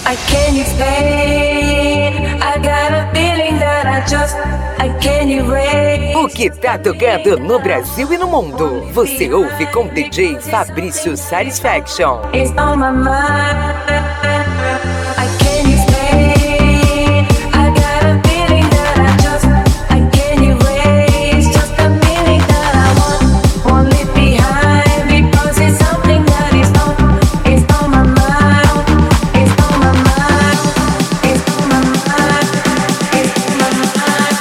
I can't explain. I got a feeling that I can't erase. O que tá tocando no Brasil e no mundo? Você ouve com DJ Fabrício Satisfaction. It's on my mind. I can't explain. I got a feeling that I can't erase. Just a feeling that I won't leave behind because it's something that is on my mind. It's on my mind. It's on my mind. It's on my mind.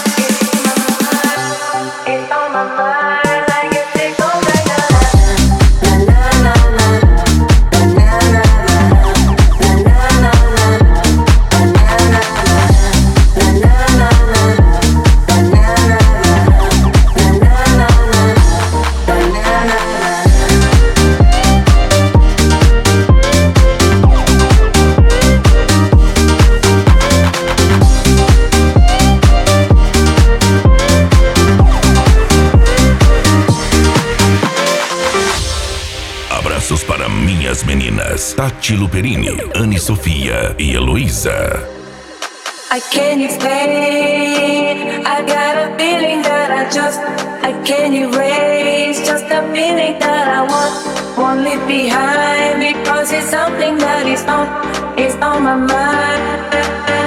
It's on my mind. I get it all right now. La la la la. Abraços para minhas meninas Tati Luperini, Anne Sofia e Heloísa. I can't explain. I got a feeling that I can't erase. Just a feeling that I won't leave behind because it's something that is on my mind.